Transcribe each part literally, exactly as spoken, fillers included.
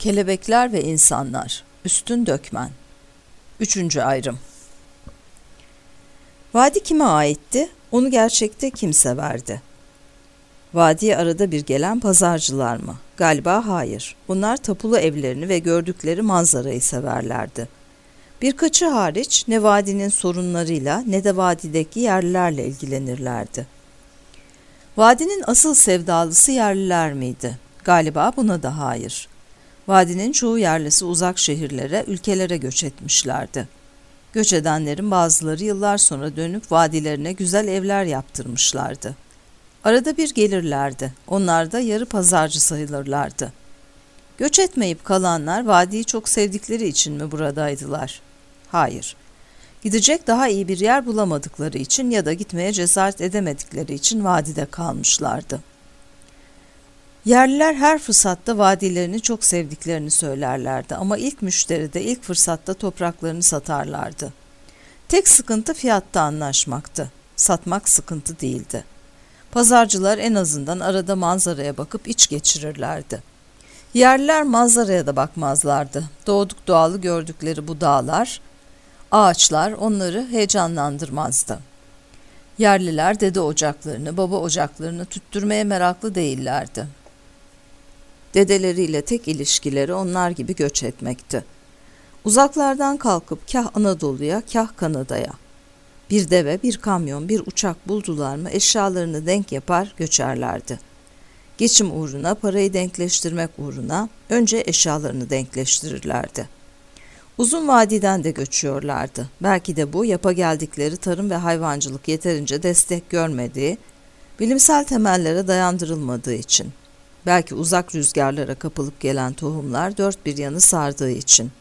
Kelebekler ve insanlar. Üstün dökmen. Üçüncü ayrım. Vadi kime aitti? Onu gerçekte kim severdi? Vadiye arada bir gelen pazarcılar mı? Galiba hayır. Bunlar tapulu evlerini ve gördükleri manzarayı severlerdi. Birkaçı hariç ne vadinin sorunlarıyla ne de vadideki yerlilerle ilgilenirlerdi. Vadinin asıl sevdalısı yerliler miydi? Galiba buna da hayır. Vadinin çoğu yerlisi uzak şehirlere, ülkelere göç etmişlerdi. Göç edenlerin bazıları yıllar sonra dönüp vadilerine güzel evler yaptırmışlardı. Arada bir gelirlerdi. Onlar da yarı pazarcı sayılırlardı. Göç etmeyip kalanlar vadiyi çok sevdikleri için mi buradaydılar? Hayır. Gidecek daha iyi bir yer bulamadıkları için ya da gitmeye cesaret edemedikleri için vadide kalmışlardı. Yerliler her fırsatta vadilerini çok sevdiklerini söylerlerdi ama ilk müşteride ilk fırsatta topraklarını satarlardı. Tek sıkıntı fiyatta anlaşmaktı. Satmak sıkıntı değildi. Pazarcılar en azından arada manzaraya bakıp iç geçirirlerdi. Yerliler manzaraya da bakmazlardı. Doğduk doğalı gördükleri bu dağlar, ağaçlar onları heyecanlandırmazdı. Yerliler dede ocaklarını, baba ocaklarını tüttürmeye meraklı değillerdi. Dedeleriyle tek ilişkileri onlar gibi göç etmekti. Uzaklardan kalkıp kah Anadolu'ya, kah Kanada'ya. Bir deve, bir kamyon, bir uçak buldular mı eşyalarını denk yapar göçerlerdi. Geçim uğruna, parayı denkleştirmek uğruna önce eşyalarını denkleştirirlerdi. Uzun vadiden de göçüyorlardı. Belki de bu yapa geldikleri tarım ve hayvancılık yeterince destek görmediği, bilimsel temellere dayandırılmadığı için. Belki uzak rüzgarlara kapılıp gelen tohumlar dört bir yanı sardığı için.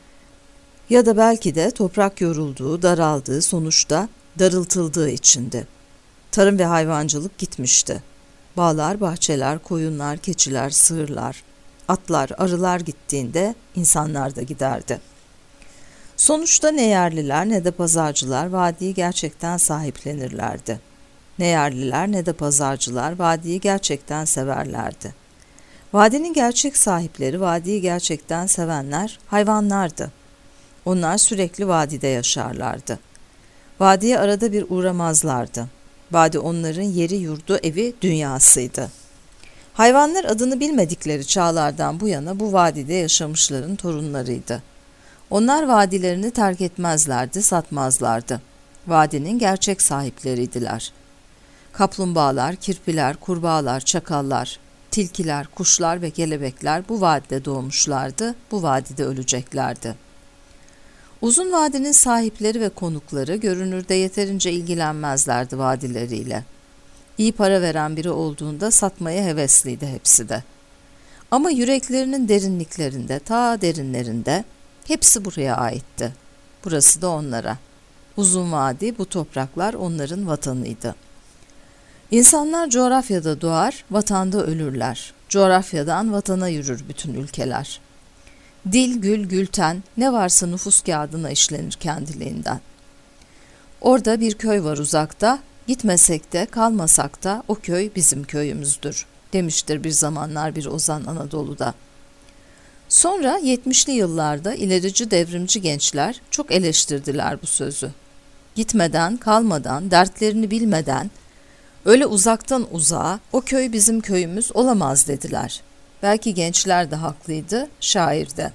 Ya da belki de toprak yorulduğu, daraldığı, sonuçta darıltıldığı içindi. Tarım ve hayvancılık gitmişti. Bağlar, bahçeler, koyunlar, keçiler, sığırlar, atlar, arılar gittiğinde insanlar da giderdi. Sonuçta ne yerliler ne de pazarcılar vadiyi gerçekten sahiplenirlerdi. Ne yerliler ne de pazarcılar vadiyi gerçekten severlerdi. Vadinin gerçek sahipleri, vadiyi gerçekten sevenler hayvanlardı. Onlar sürekli vadide yaşarlardı. Vadiye arada bir uğramazlardı. Vadi onların yeri, yurdu, evi, dünyasıydı. Hayvanlar adını bilmedikleri çağlardan bu yana bu vadide yaşamışların torunlarıydı. Onlar vadilerini terk etmezlerdi, satmazlardı. Vadinin gerçek sahipleriydiler. Kaplumbağalar, kirpiler, kurbağalar, çakallar, tilkiler, kuşlar ve kelebekler bu vadide doğmuşlardı, bu vadide öleceklerdi. Uzun vadinin sahipleri ve konukları görünürde yeterince ilgilenmezlerdi vadileriyle. İyi para veren biri olduğunda satmaya hevesliydi hepsi de. Ama yüreklerinin derinliklerinde, ta derinlerinde hepsi buraya aitti. Burası da onlara. Uzun vadi, bu topraklar onların vatanıydı. İnsanlar coğrafyada doğar, vatanda ölürler. Coğrafyadan vatana yürür bütün ülkeler. Dil, gül, gülten, ne varsa nüfus kağıdına işlenir kendiliğinden. Orada bir köy var uzakta, gitmesek de kalmasak da o köy bizim köyümüzdür, demiştir bir zamanlar bir ozan Anadolu'da. Sonra yetmişli yıllarda ilerici devrimci gençler çok eleştirdiler bu sözü. Gitmeden, kalmadan, dertlerini bilmeden, öyle uzaktan uzağa o köy bizim köyümüz olamaz dediler. Belki gençler de haklıydı, şair de.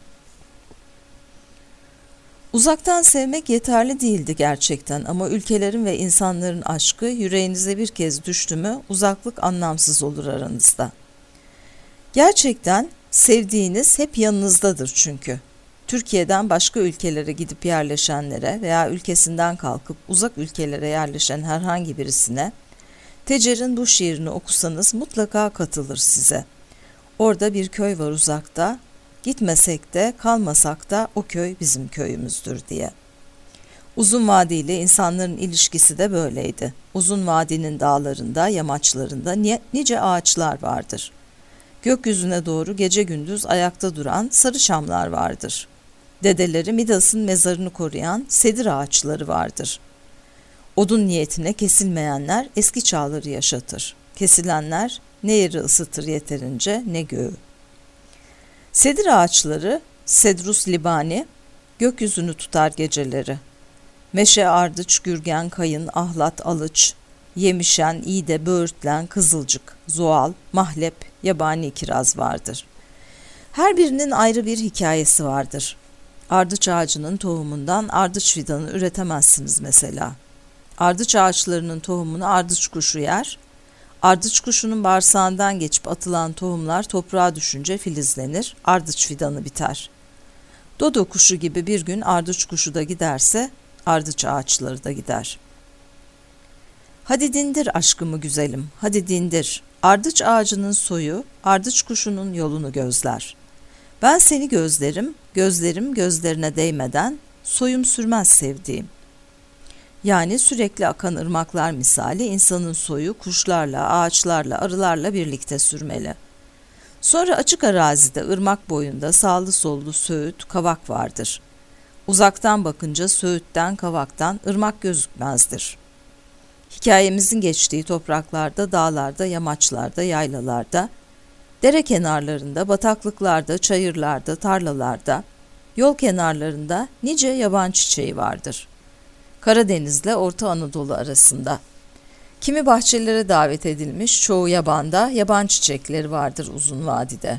Uzaktan sevmek yeterli değildi gerçekten ama ülkelerin ve insanların aşkı yüreğinize bir kez düştü mü uzaklık anlamsız olur aranızda. Gerçekten sevdiğiniz hep yanınızdadır çünkü. Türkiye'den başka ülkelere gidip yerleşenlere veya ülkesinden kalkıp uzak ülkelere yerleşen herhangi birisine Tecer'in bu şiirini okusanız mutlaka katılır size. Orada bir köy var uzakta, gitmesek de kalmasak da o köy bizim köyümüzdür diye. Uzun vadi ile insanların ilişkisi de böyleydi. Uzun vadinin dağlarında, yamaçlarında nice ağaçlar vardır. Gökyüzüne doğru gece gündüz ayakta duran sarı çamlar vardır. Dedeleri Midas'ın mezarını koruyan sedir ağaçları vardır. Odun niyetine kesilmeyenler eski çağları yaşatır. Kesilenler ne yeri ısıtır yeterince ne göğü. Sedir ağaçları, Cedrus libani, gökyüzünü tutar geceleri. Meşe, ardıç, gürgen, kayın, ahlat, alıç, yemişen, iğde, böğürtlen, kızılcık, zoğal, mahlep, yabani kiraz vardır. Her birinin ayrı bir hikayesi vardır. Ardıç ağacının tohumundan ardıç fidanı üretemezsiniz mesela. Ardıç ağaçlarının tohumunu ardıç kuşu yer. Ardıç kuşunun bağırsağından geçip atılan tohumlar toprağa düşünce filizlenir, ardıç fidanı biter. Dodo kuşu gibi bir gün ardıç kuşu da giderse ardıç ağaçları da gider. Hadi dindir aşkımı güzelim, hadi dindir. Ardıç ağacının soyu, ardıç kuşunun yolunu gözler. Ben seni gözlerim, gözlerim gözlerine değmeden, soyum sürmez sevdiğim. Yani sürekli akan ırmaklar misali insanın soyu kuşlarla, ağaçlarla, arılarla birlikte sürmeli. Sonra açık arazide, ırmak boyunda sağlı sollu söğüt, kavak vardır. Uzaktan bakınca söğütten, kavaktan ırmak gözükmezdir. Hikayemizin geçtiği topraklarda, dağlarda, yamaçlarda, yaylalarda, dere kenarlarında, bataklıklarda, çayırlarda, tarlalarda, yol kenarlarında nice yaban çiçeği vardır. Karadeniz'le Orta Anadolu arasında. Kimi bahçelere davet edilmiş, çoğu yabanda yaban çiçekleri vardır uzun vadide.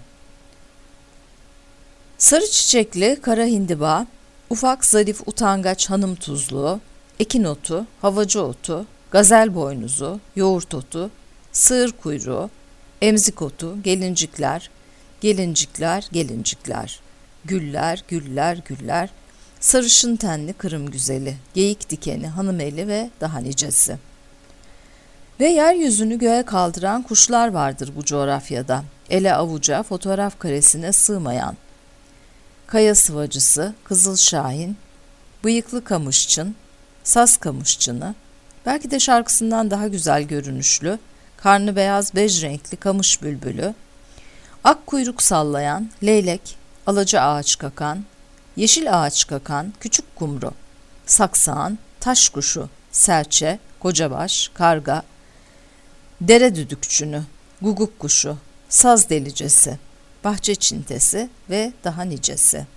Sarı çiçekli kara hindiba, ufak zarif utangaç hanım tuzluğu, ekin otu, havacı otu, gazel boynuzu, yoğurt otu, sığır kuyruğu, emzik otu, gelincikler, gelincikler, gelincikler, güller, güller, güller, sarışın tenli kırım güzeli, geyik dikeni, hanımeli ve daha nicesi. Ve yeryüzünü göğe kaldıran kuşlar vardır bu coğrafyada, ele avuca, fotoğraf karesine sığmayan. Kaya sıvacısı, kızıl şahin, bıyıklı kamışçın, saz kamışçını, belki de şarkısından daha güzel görünüşlü, karnı beyaz bej renkli kamış bülbülü, ak kuyruk sallayan, leylek, alaca ağaç kakan, yeşil ağaç kakan, küçük kumru, saksağan, taş kuşu, serçe, kocabaş, karga, dere düdükçünü, guguk kuşu, saz delicesi, bahçe çintesi ve daha nicesi.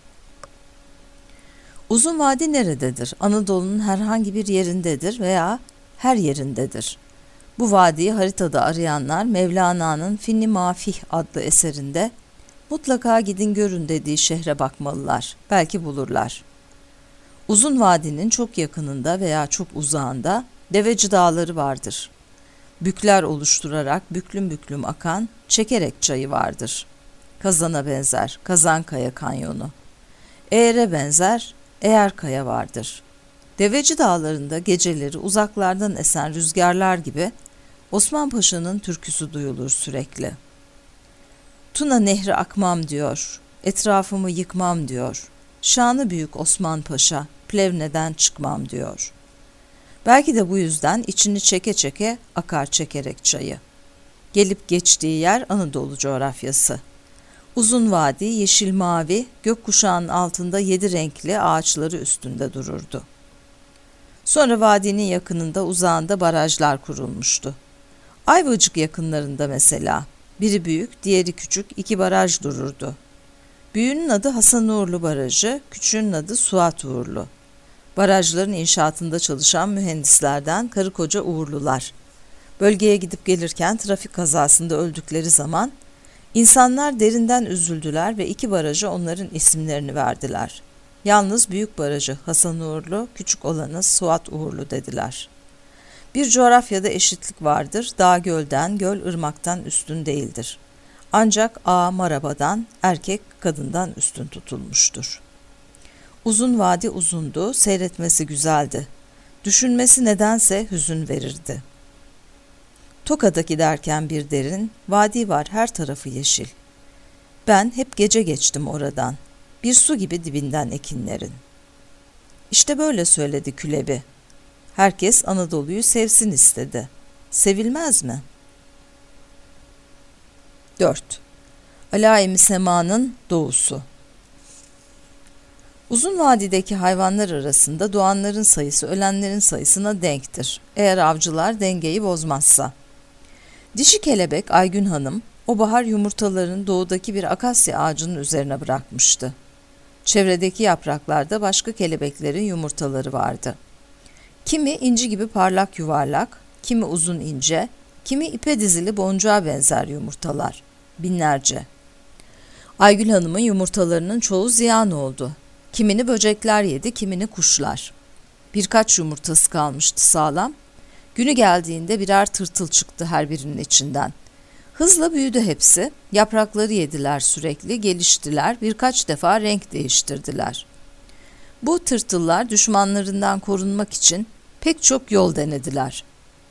Uzun vadi nerededir? Anadolu'nun herhangi bir yerindedir veya her yerindedir. Bu vadiyi haritada arayanlar Mevlana'nın Finni Mafih adlı eserinde mutlaka gidin görün dediği şehre bakmalılar. Belki bulurlar. Uzun vadinin çok yakınında veya çok uzağında Deveci Dağları vardır. Bükler oluşturarak büklüm büklüm akan Çekerek Çayı vardır. Kazana benzer Kazankaya Kanyonu. Eğer'e benzer Eğerkaya vardır. Deveci Dağları'nda geceleri uzaklardan esen rüzgarlar gibi Osman Paşa'nın türküsü duyulur sürekli. Tuna nehri akmam diyor, etrafımı yıkmam diyor. Şanı büyük Osman Paşa, Plevne'den çıkmam diyor. Belki de bu yüzden içini çeke çeke akar Çekerek Çayı. Gelip geçtiği yer Anadolu coğrafyası. Uzun vadi, yeşil mavi, gökkuşağının altında yedi renkli ağaçları üstünde dururdu. Sonra vadinin yakınında uzağında barajlar kurulmuştu. Ayvacık yakınlarında mesela, biri büyük, diğeri küçük iki baraj dururdu. Büyüğünün adı Hasan Uğurlu Barajı, küçüğünün adı Suat Uğurlu. Barajların inşaatında çalışan mühendislerden karı koca Uğurlular. Bölgeye gidip gelirken trafik kazasında öldükleri zaman insanlar derinden üzüldüler ve iki baraja onların isimlerini verdiler. Yalnız büyük barajı Hasan Uğurlu, küçük olanı Suat Uğurlu dediler. Bir coğrafyada eşitlik vardır, dağ gölden, göl ırmaktan üstün değildir. Ancak ağa marabadan, erkek kadından üstün tutulmuştur. Uzun vadi uzundu, seyretmesi güzeldi. Düşünmesi nedense hüzün verirdi. Tokat'a giderken bir derin, vadi var her tarafı yeşil. Ben hep gece geçtim oradan, bir su gibi dibinden ekinlerin. İşte böyle söyledi Külebi. Herkes Anadolu'yu sevsin istedi. Sevilmez mi? dört. Alaim-i Sema'nın doğusu. Uzun vadideki hayvanlar arasında doğanların sayısı ölenlerin sayısına denktir. Eğer avcılar dengeyi bozmazsa. Dişi kelebek Aygün Hanım, O bahar yumurtalarını doğudaki bir akasya ağacının üzerine bırakmıştı. Çevredeki yapraklarda başka kelebeklerin yumurtaları vardı. Kimi inci gibi parlak yuvarlak, kimi uzun ince, kimi ipe dizili boncuğa benzer yumurtalar. Binlerce. Aygül Hanım'ın yumurtalarının çoğu ziyan oldu. Kimini böcekler yedi, kimini kuşlar. Birkaç yumurtası kalmıştı sağlam. Günü geldiğinde birer tırtıl çıktı her birinin içinden. Hızla büyüdü hepsi. Yaprakları yediler sürekli, geliştiler, birkaç defa renk değiştirdiler. Bu tırtıllar düşmanlarından korunmak için pek çok yol denediler.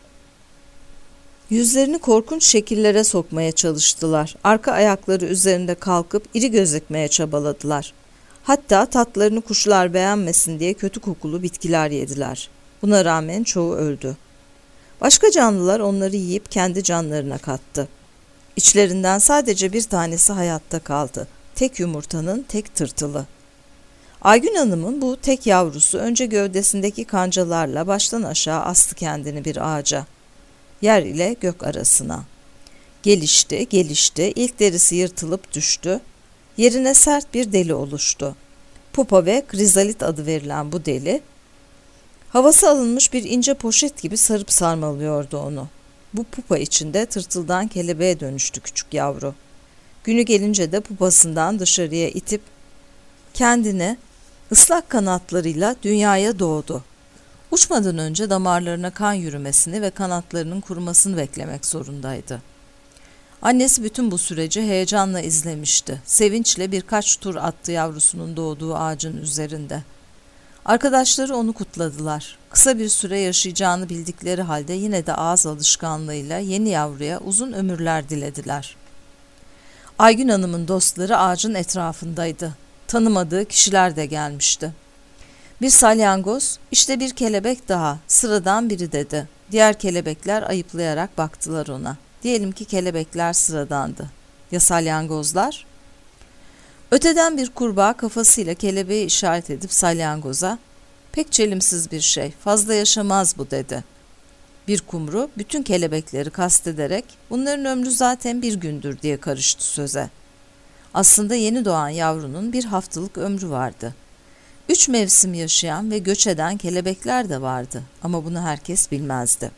Yüzlerini korkunç şekillere sokmaya çalıştılar. Arka ayakları üzerinde kalkıp iri gözükmeye çabaladılar. Hatta tatlarını kuşlar beğenmesin diye kötü kokulu bitkiler yediler. Buna rağmen çoğu öldü. Başka canlılar onları yiyip kendi canlarına kattı. İçlerinden sadece bir tanesi hayatta kaldı. Tek yumurtanın tek tırtılı. Aygün Hanım'ın bu tek yavrusu önce gövdesindeki kancalarla baştan aşağı astı kendini bir ağaca. Yer ile gök arasına. Gelişti, gelişti, ilk derisi yırtılıp düştü. Yerine sert bir deli oluştu. Pupa ve krizalit adı verilen bu deli, havası alınmış bir ince poşet gibi sarıp sarmalıyordu onu. Bu pupa içinde tırtıldan kelebeğe dönüştü küçük yavru. Günü gelince de pupasından dışarıya itip kendini ıslak kanatlarıyla dünyaya doğdu. Uçmadan önce damarlarına kan yürümesini ve kanatlarının kurumasını beklemek zorundaydı. Annesi bütün bu süreci heyecanla izlemişti. Sevinçle birkaç tur attı yavrusunun doğduğu ağacın üzerinde. Arkadaşları onu kutladılar. Kısa bir süre yaşayacağını bildikleri halde yine de ağız alışkanlığıyla yeni yavruya uzun ömürler dilediler. Aygün Hanım'ın dostları ağacın etrafındaydı. Tanımadığı kişiler de gelmişti. Bir salyangoz, işte bir kelebek daha, sıradan biri dedi. Diğer kelebekler ayıplayarak baktılar ona. Diyelim ki kelebekler sıradandı. Ya salyangozlar? Öteden bir kurbağa kafasıyla kelebeği işaret edip salyangoza, "Pek çelimsiz bir şey, fazla yaşamaz bu," dedi. Bir kumru bütün kelebekleri kastederek, "Bunların ömrü zaten bir gündür," diye karıştı söze. Aslında yeni doğan yavrunun bir haftalık ömrü vardı. Üç mevsim yaşayan ve göç eden kelebekler de vardı ama bunu herkes bilmezdi.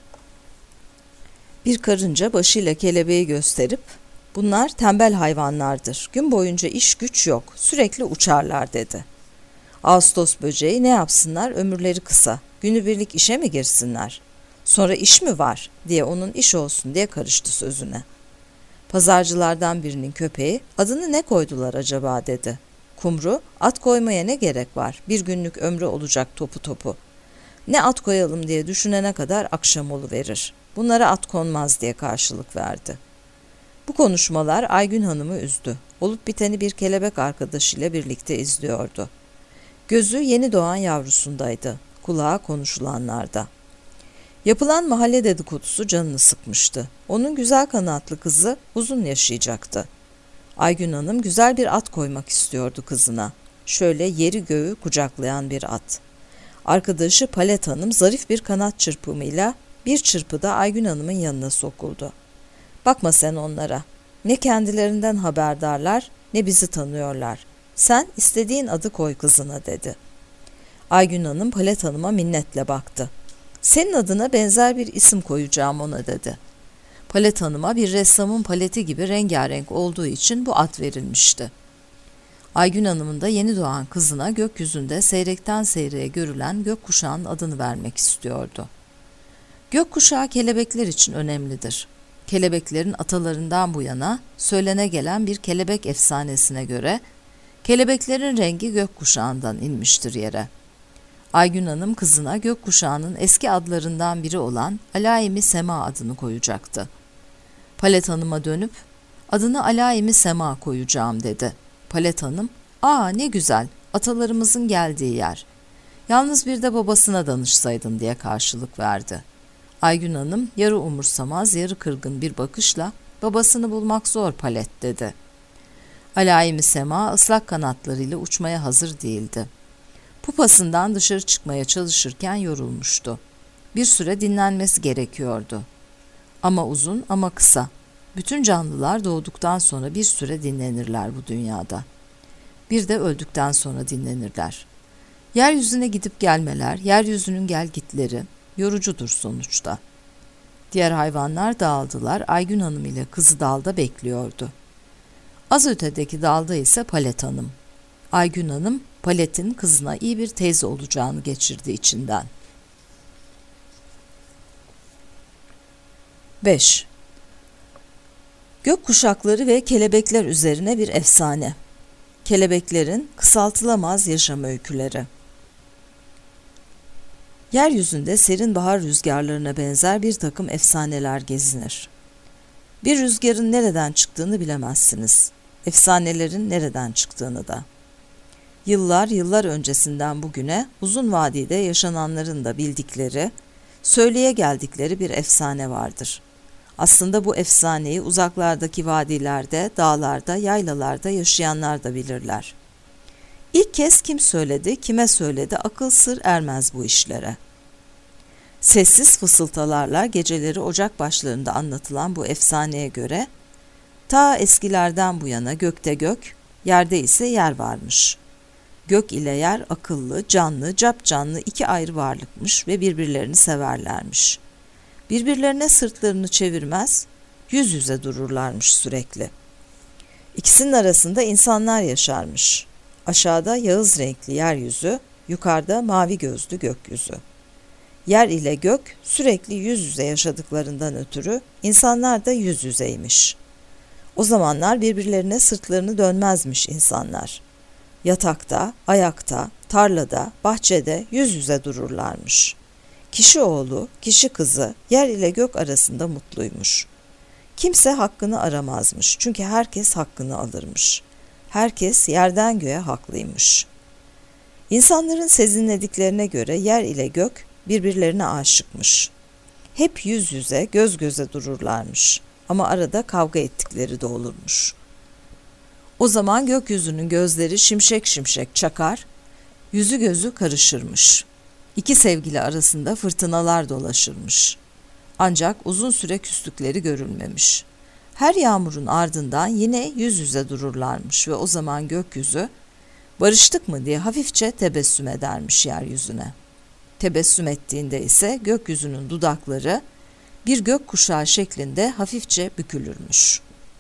Bir karınca başıyla kelebeği gösterip, "Bunlar tembel hayvanlardır, gün boyunca iş güç yok, sürekli uçarlar," dedi. Ağustos böceği, "Ne yapsınlar, ömürleri kısa, günübirlik işe mi girsinler? Sonra iş mi var?" diye onun iş olsun diye karıştı sözüne. Pazarcılardan birinin köpeği, "Adını ne koydular acaba?" dedi. Kumru, "At koymaya ne gerek var, bir günlük ömrü olacak topu topu. Ne at koyalım diye düşünene kadar akşam oluverir. Bunlara at konmaz," diye karşılık verdi. Bu konuşmalar Aygün Hanım'ı üzdü. Olup biteni bir kelebek arkadaşıyla birlikte izliyordu. Gözü yeni doğan yavrusundaydı, kulağı konuşulanlarda. Yapılan mahalle dedikodusu canını sıkmıştı. Onun güzel kanatlı kızı uzun yaşayacaktı. Aygün Hanım güzel bir at koymak istiyordu kızına. Şöyle yeri göğü kucaklayan bir at. Arkadaşı Palet Hanım zarif bir kanat çırpımıyla bir çırpıda Aygün Hanım'ın yanına sokuldu. "Bakma sen onlara. Ne kendilerinden haberdarlar ne bizi tanıyorlar. Sen istediğin adı koy kızına," dedi. Aygün Hanım Palet Hanım'a minnetle baktı. "Senin adına benzer bir isim koyacağım ona," dedi. Palet Hanım'a bir ressamın paleti gibi rengarenk olduğu için bu ad verilmişti. Aygün Hanım'ın da yeni doğan kızına gökyüzünde seyrekten seyreye görülen gökkuşağının adını vermek istiyordu. Gökkuşağı kelebekler için önemlidir. Kelebeklerin atalarından bu yana söylene gelen bir kelebek efsanesine göre kelebeklerin rengi gökkuşağından inmiştir yere. Aygün Hanım kızına gökkuşağının eski adlarından biri olan Alaim-i Sema adını koyacaktı. Palet Hanım'a dönüp, "Adını Alaim-i Sema koyacağım," dedi. Palet Hanım, "Aa ne güzel, atalarımızın geldiği yer. Yalnız bir de babasına danışsaydın," diye karşılık verdi. Aygün Hanım yarı umursamaz, yarı kırgın bir bakışla, "Babasını bulmak zor Palet," dedi. Alaim-i Sema ıslak kanatlarıyla uçmaya hazır değildi. Pupasından dışarı çıkmaya çalışırken yorulmuştu. Bir süre dinlenmesi gerekiyordu. Ama uzun ama kısa. Bütün canlılar doğduktan sonra bir süre dinlenirler bu dünyada. Bir de öldükten sonra dinlenirler. Yeryüzüne gidip gelmeler, yeryüzünün gelgitleri yorucudur sonuçta. Diğer hayvanlar dağıldılar, Aygün Hanım ile kızı dalda bekliyordu. Az ötedeki dalda ise Palet Hanım. Aygün Hanım, Palet'in kızına iyi bir teyze olacağını geçirdi içinden. beş. Gökkuşakları ve kelebekler üzerine bir efsane. Kelebeklerin kısaltılamaz yaşam öyküleri. Yeryüzünde serin bahar rüzgarlarına benzer bir takım efsaneler gezinir. Bir rüzgarın nereden çıktığını bilemezsiniz. Efsanelerin nereden çıktığını da. Yıllar yıllar öncesinden bugüne uzun vadide yaşananların da bildikleri, söyleye geldikleri bir efsane vardır. Aslında bu efsaneyi uzaklardaki vadilerde, dağlarda, yaylalarda yaşayanlar da bilirler. İlk kez kim söyledi, kime söyledi, akıl sır ermez bu işlere. Sessiz fısıltılarla geceleri ocak başlarında anlatılan bu efsaneye göre, ta eskilerden bu yana gökte gök, yerde ise yer varmış. Gök ile yer akıllı, canlı, capcanlı iki ayrı varlıkmış ve birbirlerini severlermiş. Birbirlerine sırtlarını çevirmez, yüz yüze dururlarmış sürekli. İkisinin arasında insanlar yaşarmış. Aşağıda yağız renkli yeryüzü, yukarıda mavi gözlü gökyüzü. Yer ile gök sürekli yüz yüze yaşadıklarından ötürü insanlar da yüz yüzeymiş. O zamanlar birbirlerine sırtlarını dönmezmiş insanlar. Yatakta, ayakta, tarlada, bahçede yüz yüze dururlarmış. Kişi oğlu, kişi kızı yer ile gök arasında mutluymuş. Kimse hakkını aramazmış çünkü herkes hakkını alırmış. Herkes yerden göğe haklıymış. İnsanların sezinlediklerine göre yer ile gök birbirlerine aşıkmış. Hep yüz yüze, göz göze dururlarmış ama arada kavga ettikleri de olurmuş. O zaman gökyüzünün gözleri şimşek şimşek çakar, yüzü gözü karışırmış. İki sevgili arasında fırtınalar dolaşırmış. Ancak uzun süre küslükleri görülmemiş. Her yağmurun ardından yine yüz yüze dururlarmış ve o zaman gökyüzü, barıştık mı diye hafifçe tebessüm edermiş yeryüzüne. Tebessüm ettiğinde ise gökyüzünün dudakları bir gökkuşağı şeklinde hafifçe bükülürmüş.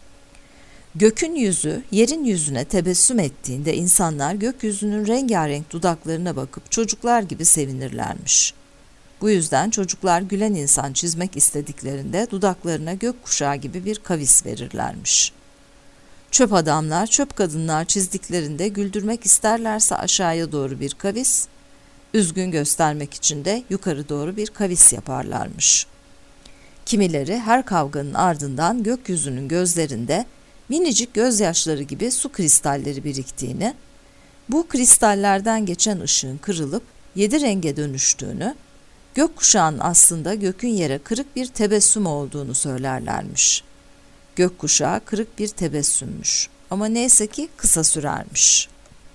Gökün yüzü yerin yüzüne tebessüm ettiğinde insanlar gökyüzünün rengarenk dudaklarına bakıp çocuklar gibi sevinirlermiş. Bu yüzden çocuklar gülen insan çizmek istediklerinde dudaklarına gökkuşağı gibi bir kavis verirlermiş. Çöp adamlar, çöp kadınlar çizdiklerinde güldürmek isterlerse aşağıya doğru bir kavis, üzgün göstermek için de yukarı doğru bir kavis yaparlarmış. Kimileri her kavganın ardından gökyüzünün gözlerinde minicik gözyaşları gibi su kristalleri biriktiğini, bu kristallerden geçen ışığın kırılıp yedi renge dönüştüğünü, gökkuşağının aslında gökün yere kırık bir tebessüm olduğunu söylerlermiş. Gökkuşağı kırık bir tebessümmüş ama neyse ki kısa sürermiş.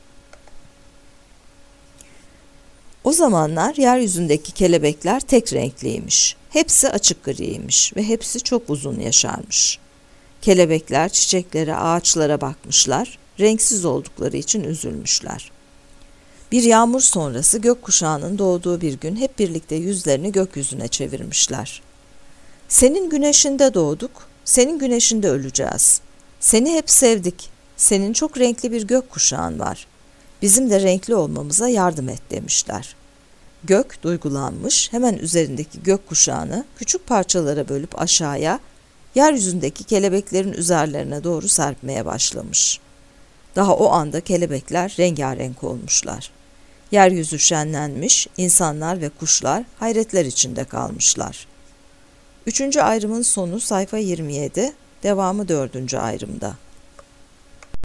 O zamanlar yeryüzündeki kelebekler tek renkliymiş. Hepsi açık griymiş ve hepsi çok uzun yaşarmış. Kelebekler çiçeklere, ağaçlara bakmışlar, renksiz oldukları için üzülmüşler. Bir yağmur sonrası gökkuşağının doğduğu bir gün hep birlikte yüzlerini gökyüzüne çevirmişler. Senin güneşinde doğduk, senin güneşinde öleceğiz. Seni hep sevdik, senin çok renkli bir gökkuşağın var. Bizim de renkli olmamıza yardım et demişler. Gök duygulanmış, hemen üzerindeki gökkuşağını küçük parçalara bölüp aşağıya, yeryüzündeki kelebeklerin üzerlerine doğru serpmeye başlamış. Daha o anda kelebekler rengarenk olmuşlar. Yeryüzü şenlenmiş, insanlar ve kuşlar hayretler içinde kalmışlar. Üçüncü ayrımın sonu sayfa yirmi yedi, devamı dördüncü ayrımda.